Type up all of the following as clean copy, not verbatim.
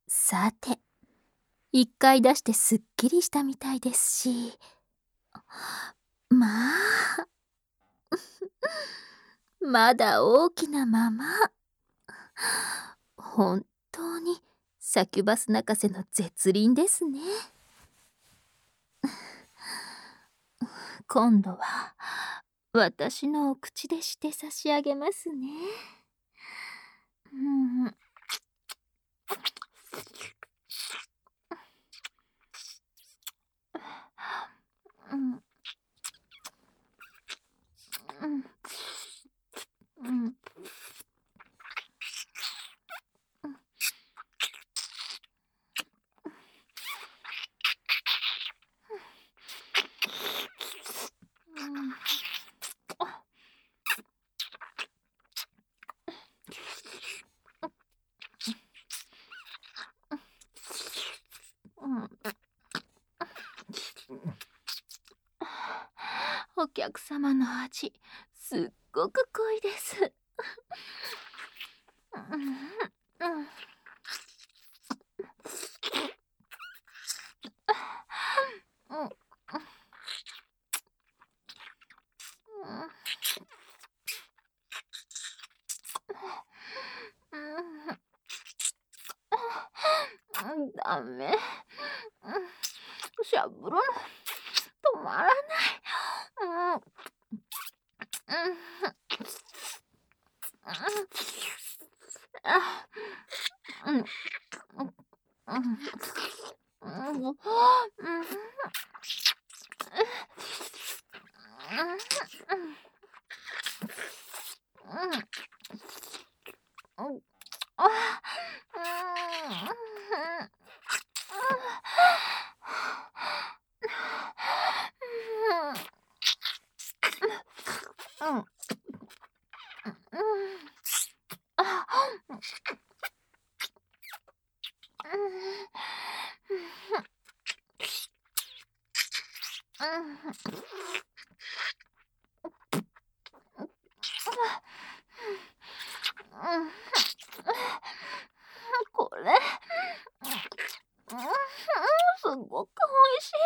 さて、一回出してすっきりしたみたいですし、まあ、まだ大きなまま。本当にサキュバス泣かせの絶倫ですね。今度は私のお口でして差し上げますね。うん、うん、うん、うん、うん、うん。お客様の味、すっごく濃いです。うん、うん、うん、うん、ダメ。うん、しゃぶるの止まらない。うん、うん、あ、うん、うん、うん、うん、うん、うん、あ、うん、うん、これ、すごく美味しい。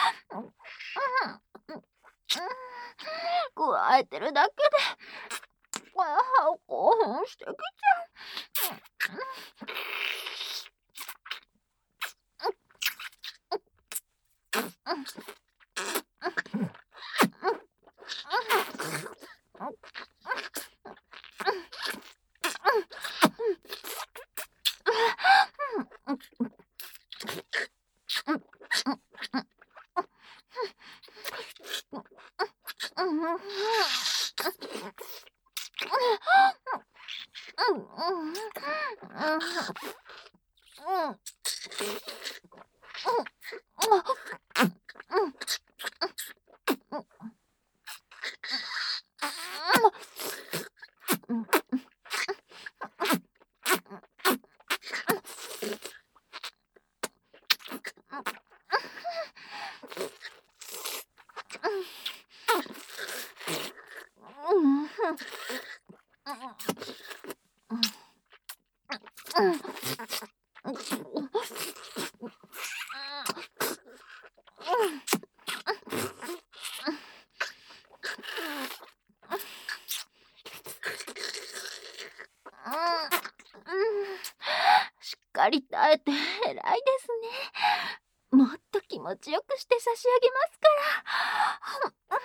加えてるだけで、興奮してきちゃう。しっかり耐えて偉いですね。もっと気持ちよくして差し上げますから。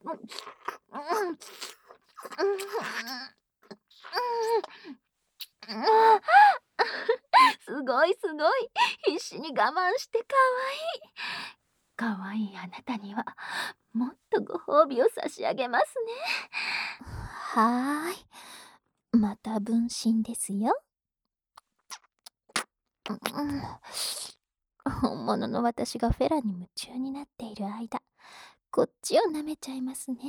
すごいすごい。必死に我慢してかわいいあなたにはもっとご褒美を差し上げますね。 はーい。また分身ですよ。本物の私がフェラに夢中になっている間、こっちを舐めちゃいますね。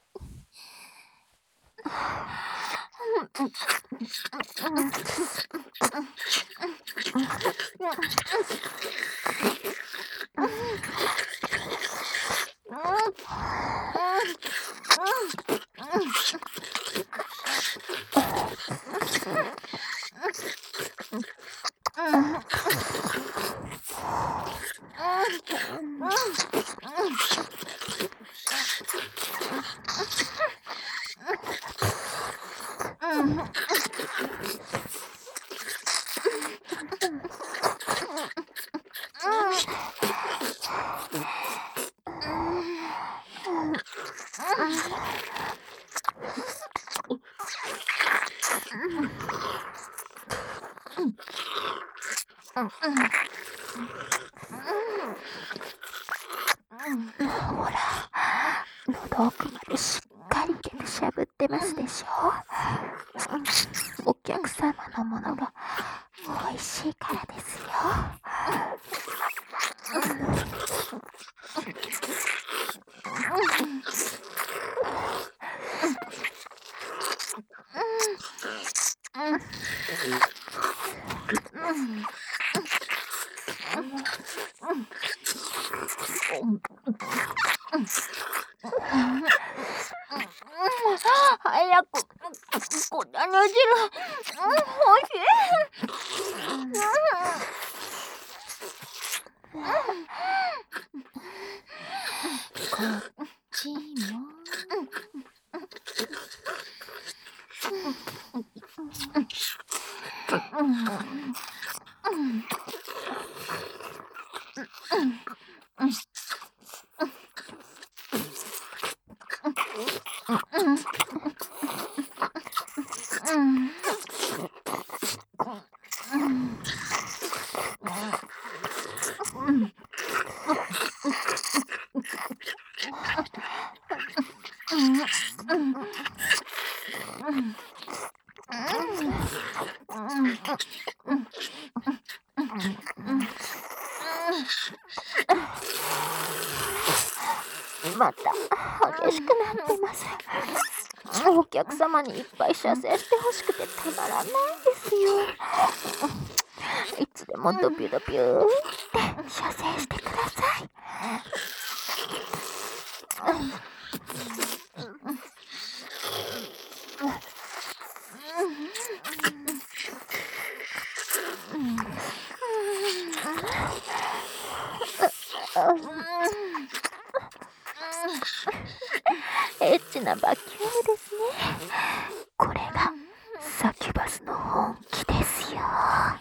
ほら、喉奥までしっかり毛でしゃぶってますでしょ。お客様のものが美味しいからですよ。 早くこだね汁、おいしい。 こっちも。また激しくなってます。お客様にいっぱい射精してほしくてたまらないんですよ。いつでもドピュドピューって射精してください。エッチなバキュームですね。これがサキュバスの本気ですよ。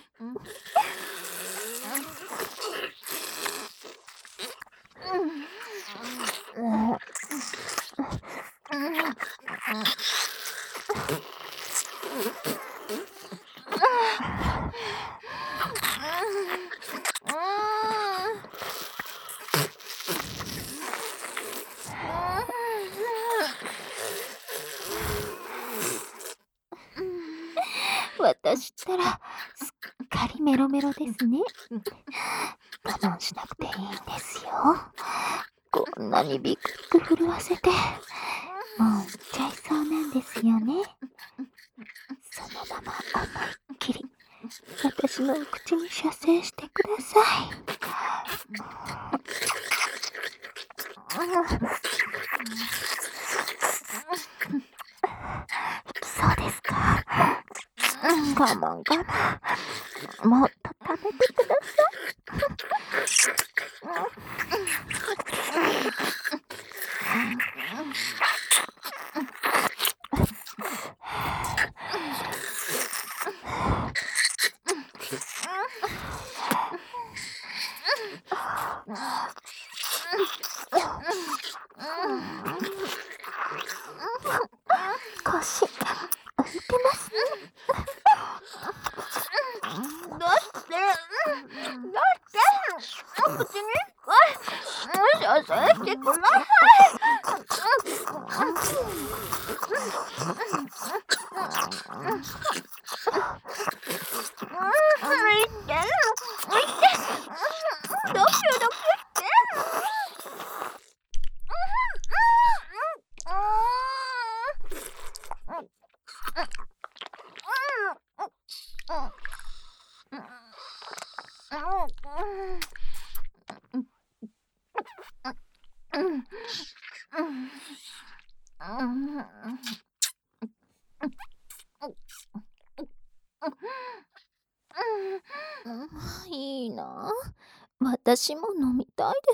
私ったらすっかりメロメロですね。我慢しなくていいんですよ。こんなにビクビク震わせて、もう行っちゃいそうなんですよね。そのまま思いっきり私の口に射精してください。そうですか。我慢我慢。もっと食べてください。 ドキドキしていいな。私も飲みたいです。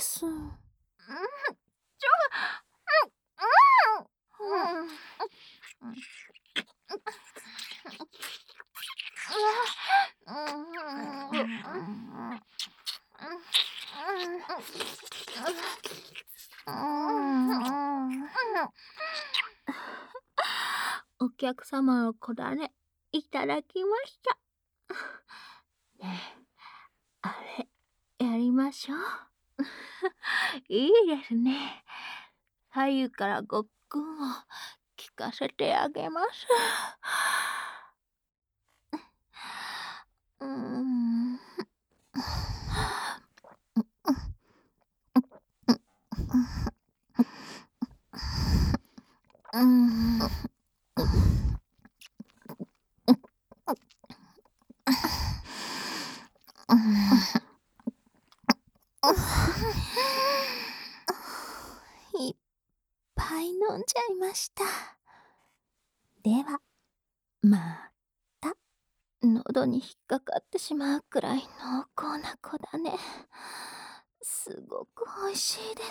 お客様のこだね、いただきました。ねえ、あれ、やりましょう。いいですね。左右からごっくんを聞かせてあげます。 いっぱい飲んじゃいました。では、また。喉に引っかかってしまうくらい濃厚な子だね。すごく美味しいです。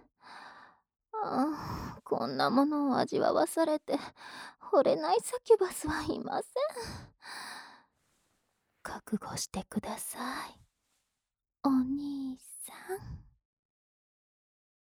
こんなものを味わわされて惚れないサキュバスはいません。覚悟してください、お兄さん。